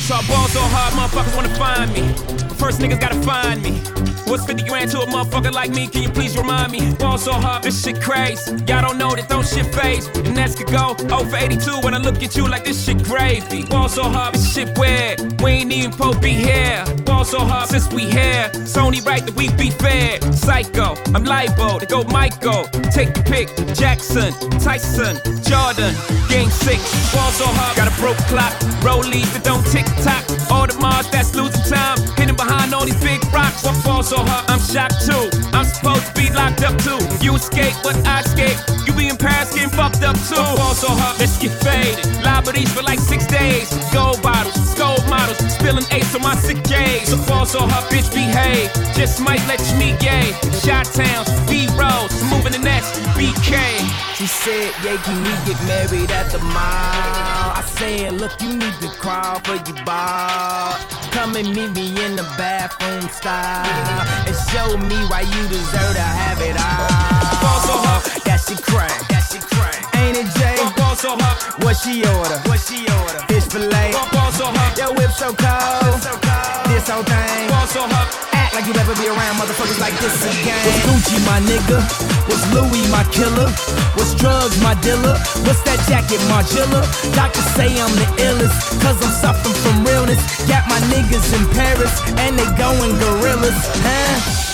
talk ball so hard, motherfuckers wanna find me. But first niggas gotta find me. What's 50 grand to a motherfucker like me? Can you please remind me? Ball so hard, this shit crazy. Y'all don't know that don't shit phase. And that's could go 0 for 82 when I look at you like this shit gravy. Ball so hard, this shit weird. We ain't even supposed to be here. Ball so hard since we here. It's only right that we be fair. Psycho, I'm libo to go Michael. Take the pick, Jackson, Tyson, Jordan, game 6. Ball so hard, got a broke clock. Rollies that don't tick tock. All the Mars that's losing time. Hidden behind all these big rocks. I fall so hard, I'm shocked too. I'm supposed to be locked up too. You escape, but I escape. You be in Paris getting fucked up too. I fall so hard, let's get faded. Liberties for like 6 days. Gold bottles, gold models. Spilling ace on my sick days. So fall so hard, bitch behave. Just might let you meet gay. Shot towns, B-rolls, moving the next BK. She said, yeah, can we get married at the mall? I said, look, you need to crawl for your ball. Come and meet me in the bathroom style and show me why you deserve to have it all. Fall so hard, that shit crank, ain't it, Jay? fall so hard, What she order? Fish fillet. fall so hard, Your whip so cold. This whole thing. fall so hard. Act like you never be around motherfuckers like this again. What's Gucci, my nigga? What's Louis, my killer? What's drugs, my dealer? What's that jacket, Margiela? Doctors say I'm the illest, cause I'm suffering from realness. Got my niggas in Paris, and they going gorillas, huh?